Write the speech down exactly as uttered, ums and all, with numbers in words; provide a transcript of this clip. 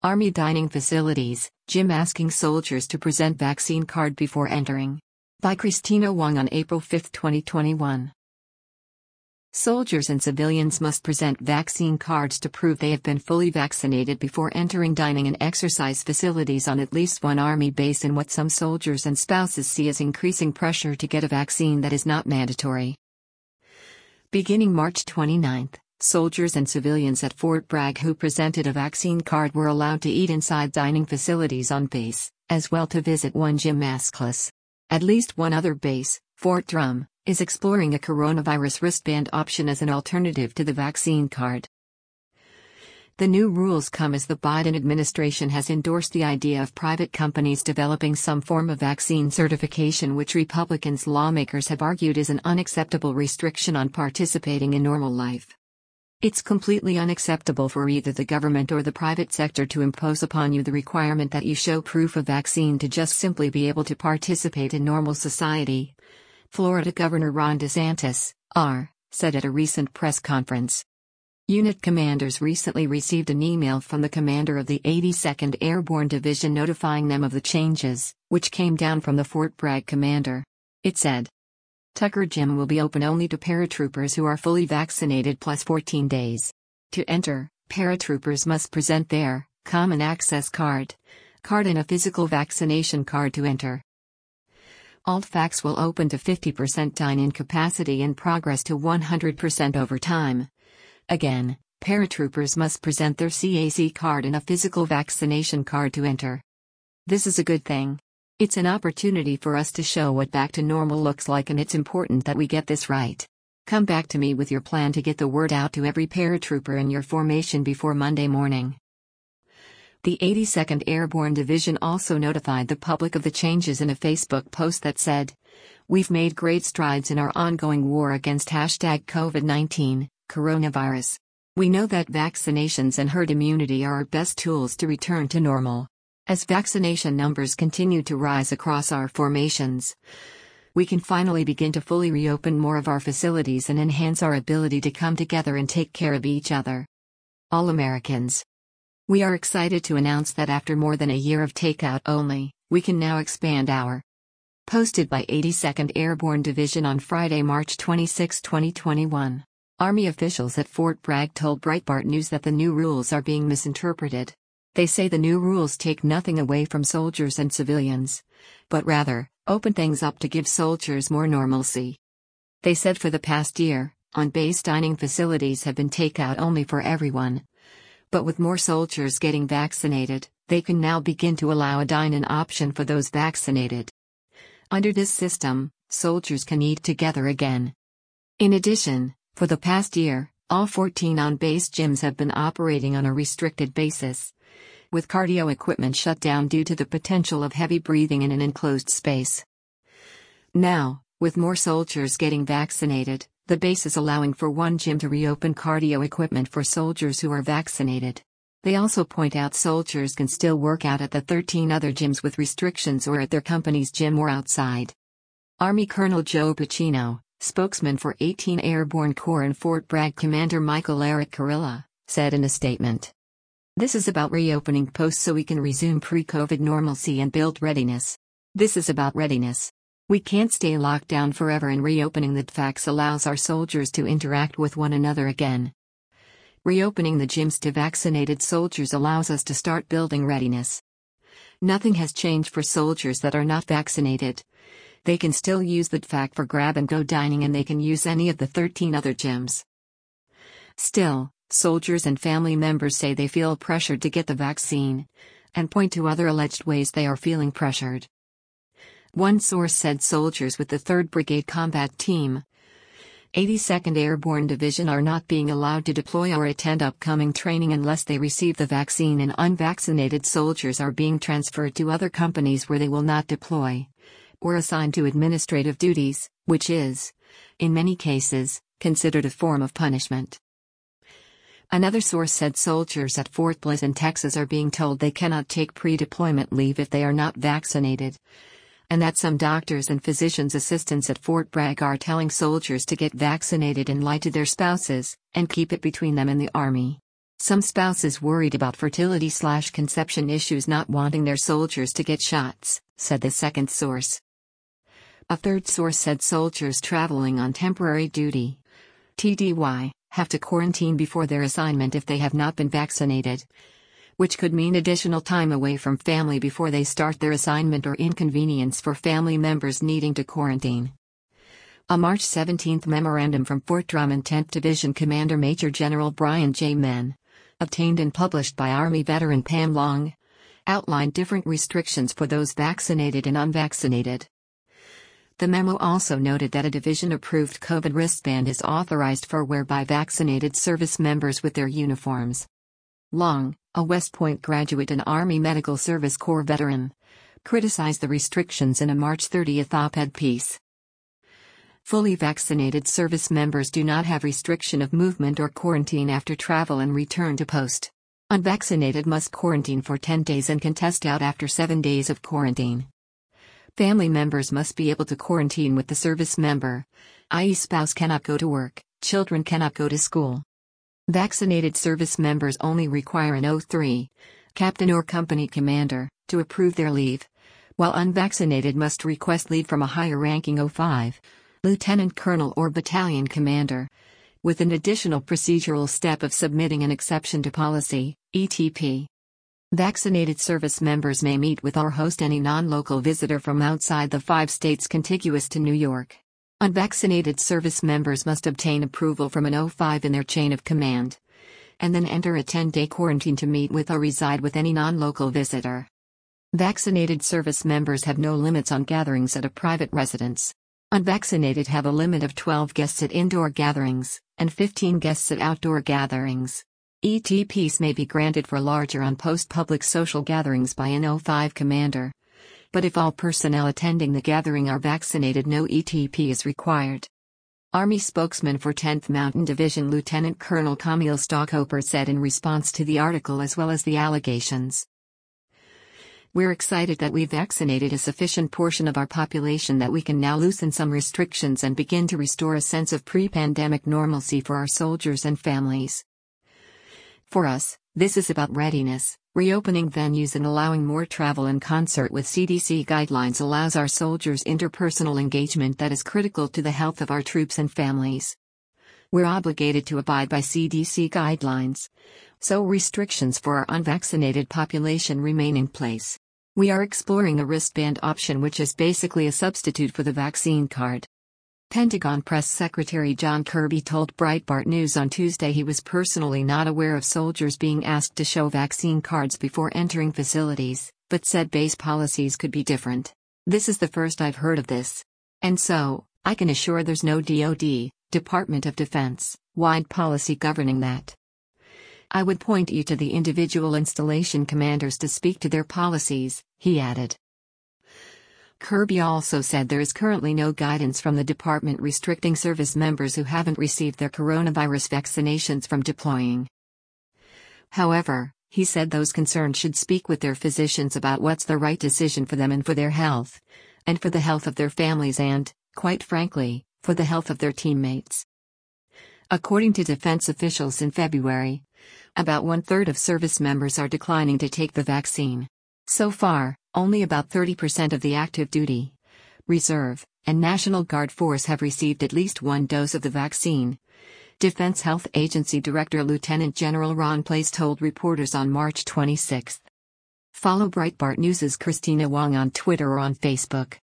Army dining facilities, gym asking soldiers to present vaccine card before entering. By Christina Wong on April fifth, twenty twenty-one. Soldiers and civilians must present vaccine cards to prove they have been fully vaccinated before entering dining and exercise facilities on at least one Army base in what some soldiers and spouses see as increasing pressure to get a vaccine that is not mandatory. Beginning March twenty-ninth, soldiers and civilians at Fort Bragg who presented a vaccine card were allowed to eat inside dining facilities on base, as well to visit one gym maskless. At least one other base, Fort Drum, is exploring a coronavirus wristband option as an alternative to the vaccine card. The new rules come as the Biden administration has endorsed the idea of private companies developing some form of vaccine certification, which Republicans lawmakers have argued is an unacceptable restriction on participating in normal life. It's completely unacceptable for either the government or the private sector to impose upon you the requirement that you show proof of vaccine to just simply be able to participate in normal society, Florida Governor Ron DeSantis, R., said at a recent press conference. Unit commanders recently received an email from the commander of the eighty-second Airborne Division notifying them of the changes, which came down from the Fort Bragg commander. It said, Tucker Gym will be open only to paratroopers who are fully vaccinated plus fourteen days. To enter, paratroopers must present their Common Access Card, card and a physical vaccination card to enter. AltFax will open to fifty percent dine-in capacity and progress to one hundred percent over time. Again, paratroopers must present their C A C card and a physical vaccination card to enter. This is a good thing. It's an opportunity for us to show what back to normal looks like, and it's important that we get this right. Come back to me with your plan to get the word out to every paratrooper in your formation before Monday morning. The eighty-second Airborne Division also notified the public of the changes in a Facebook post that said, "We've made great strides in our ongoing war against hashtag COVID nineteen, coronavirus. We know that vaccinations and herd immunity are our best tools to return to normal. As vaccination numbers continue to rise across our formations, we can finally begin to fully reopen more of our facilities and enhance our ability to come together and take care of each other. All Americans. We are excited to announce that after more than a year of takeout only, we can now expand our." Posted by eighty-second Airborne Division on Friday, March twenty-sixth, twenty twenty-one. Army officials at Fort Bragg told Breitbart News that the new rules are being misinterpreted. They say the new rules take nothing away from soldiers and civilians, but rather, open things up to give soldiers more normalcy. They said for the past year, on-base dining facilities have been takeout only for everyone. But with more soldiers getting vaccinated, they can now begin to allow a dine-in option for those vaccinated. Under this system, soldiers can eat together again. In addition, for the past year, all fourteen on-base gyms have been operating on a restricted basis, with cardio equipment shut down due to the potential of heavy breathing in an enclosed space. Now, with more soldiers getting vaccinated, the base is allowing for one gym to reopen cardio equipment for soldiers who are vaccinated. They also point out soldiers can still work out at the thirteen other gyms with restrictions or at their company's gym or outside. Army Colonel Joe Pacino, spokesman for eighteenth Airborne Corps and Fort Bragg Commander Michael Eric Kurilla, said in a statement, "This is about reopening posts so we can resume pre-COVID normalcy and build readiness. This is about readiness. We can't stay locked down forever, and reopening the T FAX allows our soldiers to interact with one another again. Reopening the gyms to vaccinated soldiers allows us to start building readiness. Nothing has changed for soldiers that are not vaccinated. They can still use the T FAX for grab-and-go dining, and they can use any of the thirteen other gyms. Still, soldiers and family members say they feel pressured to get the vaccine, and point to other alleged ways they are feeling pressured. One source said soldiers with the third Brigade Combat Team, eighty-second Airborne Division are not being allowed to deploy or attend upcoming training unless they receive the vaccine, and unvaccinated soldiers are being transferred to other companies where they will not deploy, or assigned to administrative duties, which is, in many cases, considered a form of punishment. Another source said soldiers at Fort Bliss in Texas are being told they cannot take pre-deployment leave if they are not vaccinated, and that some doctors and physicians' assistants at Fort Bragg are telling soldiers to get vaccinated and lie to their spouses, and keep it between them and the Army. Some spouses worried about fertility slash conception issues not wanting their soldiers to get shots, said the second source. A third source said soldiers traveling on temporary duty, T D Y, have to quarantine before their assignment if they have not been vaccinated, which could mean additional time away from family before they start their assignment or inconvenience for family members needing to quarantine. A March seventeenth memorandum from Fort Drummond tenth Division Commander Major General Brian J. Menn, obtained and published by Army veteran Pam Long, outlined different restrictions for those vaccinated and unvaccinated. The memo also noted that a division-approved COVID wristband is authorized for wear by vaccinated service members with their uniforms. Long, a West Point graduate and Army Medical Service Corps veteran, criticized the restrictions in a March thirtieth op-ed piece. Fully vaccinated service members do not have restriction of movement or quarantine after travel and return to post. Unvaccinated must quarantine for ten days and can test out after seven days of quarantine. Family members must be able to quarantine with the service member, that is spouse cannot go to work, children cannot go to school. Vaccinated service members only require an O three, captain or company commander, to approve their leave, while unvaccinated must request leave from a higher-ranking O five, lieutenant colonel or battalion commander, with an additional procedural step of submitting an exception to policy, E T P. Vaccinated service members may meet with or host any non-local visitor from outside the five states contiguous to New York. Unvaccinated service members must obtain approval from an O five in their chain of command, and then enter a ten-day quarantine to meet with or reside with any non-local visitor. Vaccinated service members have no limits on gatherings at a private residence. Unvaccinated have a limit of twelve guests at indoor gatherings, and fifteen guests at outdoor gatherings. E T Ps may be granted for larger on-post public social gatherings by an O five commander. But if all personnel attending the gathering are vaccinated, no E T P is required. Army spokesman for tenth Mountain Division Lieutenant Colonel Camille Stockhoper said in response to the article as well as the allegations. We're excited that we've vaccinated a sufficient portion of our population that we can now loosen some restrictions and begin to restore a sense of pre-pandemic normalcy for our soldiers and families. For us, this is about readiness. Reopening venues and allowing more travel in concert with C D C guidelines allows our soldiers interpersonal engagement that is critical to the health of our troops and families. We're obligated to abide by C D C guidelines, so restrictions for our unvaccinated population remain in place. We are exploring a wristband option, which is basically a substitute for the vaccine card. Pentagon Press Secretary John Kirby told Breitbart News on Tuesday he was personally not aware of soldiers being asked to show vaccine cards before entering facilities, but said base policies could be different. This is the first I've heard of this. And so, I can assure there's no D O D, Department of Defense, wide policy governing that. I would point you to the individual installation commanders to speak to their policies, he added. Kirby also said there is currently no guidance from the department restricting service members who haven't received their coronavirus vaccinations from deploying. However, he said those concerned should speak with their physicians about what's the right decision for them and for their health, and for the health of their families and, quite frankly, for the health of their teammates. According to defense officials in February, about one-third of service members are declining to take the vaccine. So far, only about thirty percent of the active duty, reserve, and National Guard force have received at least one dose of the vaccine. Defense Health Agency Director Lieutenant General Ron Place told reporters on March twenty-sixth. Follow Breitbart News' Christina Wong on Twitter or on Facebook.